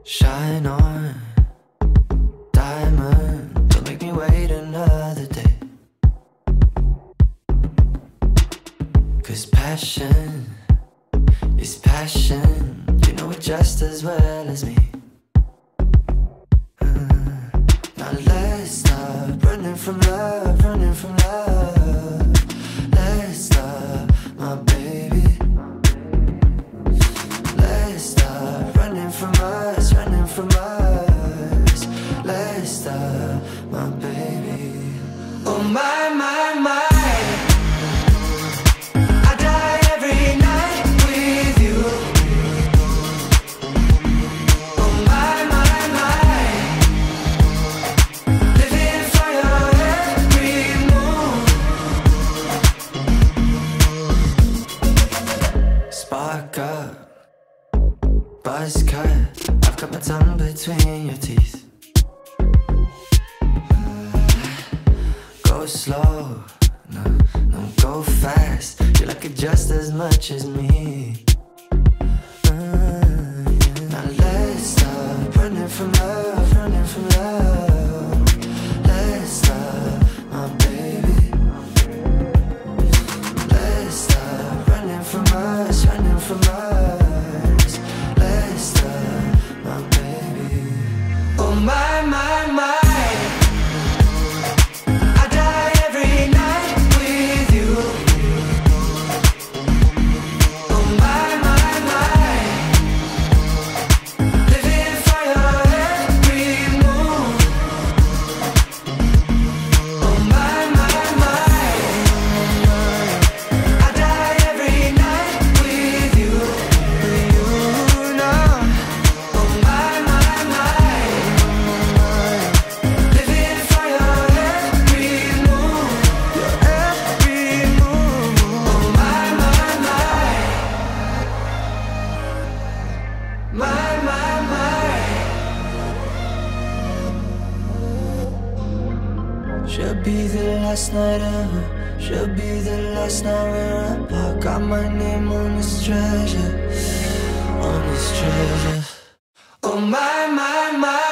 Shine on, diamond, don't make me wait another day. 'Cause passion is passion, you know it just as well as me. Now let's stop running from love, running from love. Let's stop, my baby. Let's stop running from us, running from us. Let's stop, my baby. Oh my, my, my. I die every night with you. Oh my, my, my. Living for your every move. Spark up, buzz cut. I've got my tongue between your teeth. Go slow, no, no, go fast. You like it just as much as me. Now let's stop running from love, running from love. Let's stop, my baby. Let's stop running from us, running from us. Let's stop, my baby. Oh my, my, my. I die every night with you. Oh my, my, my. Living for your every move. Oh my, my, my. I die every night with you now. Oh my, my, my. Living for your every move, your every move. Oh my, my, my. My, my, my. Should be the last night ever. Should be the last night we're apart. Got my name on this treasure, on this treasure. Oh my, my, my.